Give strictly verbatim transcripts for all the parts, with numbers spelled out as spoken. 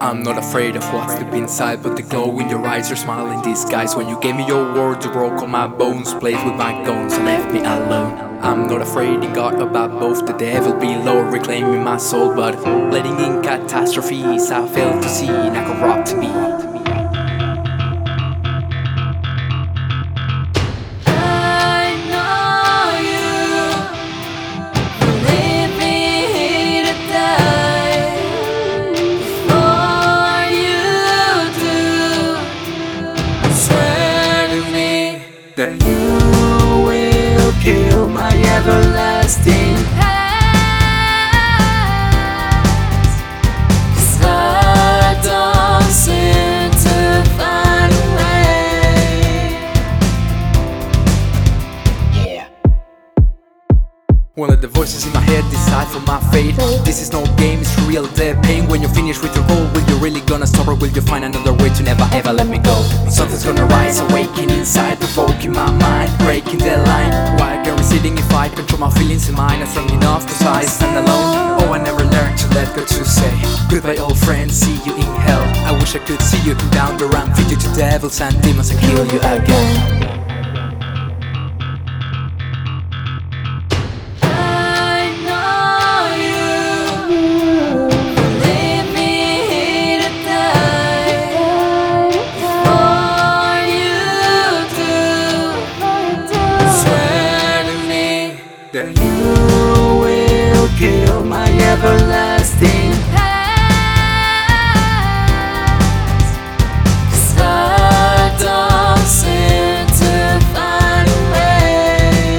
I'm not afraid of what's deep inside, but the glow in your eyes, your smile in disguise. When you gave me your word, you broke all my bones, played with my guns and left me alone. I'm not afraid in God about both the devil below, reclaiming my soul, but letting in catastrophes I failed to see, not corrupt me. That you will kill my everlasting past, 'cause I don't seem to find a way. Yeah. Won't let the voices in my head decide for my fate. This is no game, it's real dead pain. When you finish with your goal, will you really gonna stop, or will you find another way to never ever let me go? Something's gonna rise, awaken inside, provoking my mind, breaking the line. Why I can receding if I control my feelings in mine? I'm strong enough cause I stand alone. Oh, I never learned to let go, to say goodbye old friend, see you in hell. I wish I could see you come down the ramp, feed you to devils and demons and kill you again. That you will kill my everlasting past, 'cause I don't seem to find a way.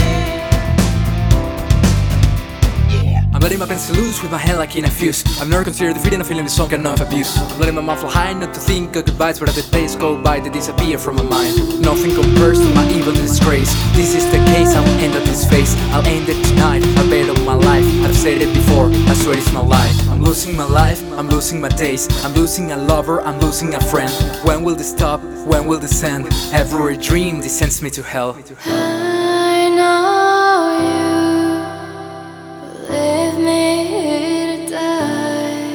Yeah. I'm letting my pencil loose with my hand like in a fuse. I've never considered defeating a feeling this song cannot abuse. I'm letting my mouth fly high, not to think of goodbyes, but as the days go by, they disappear from my mind. Nothing compares to my evil disgrace. This is the case, I will end up this phase. I'll end it tonight, I'll bet on my life. I've said it before, I swear it's no lie. I'm losing my life, I'm losing my days. I'm losing a lover, I'm losing a friend. When will this stop? When will this end? Every dream descends me to hell. I know you leave me here to die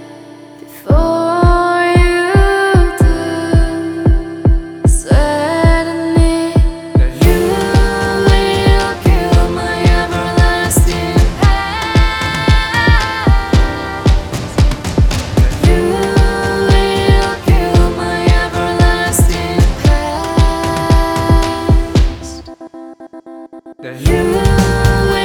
before you do. Suddenly you will kill my everlasting past. You will kill my everlasting past. You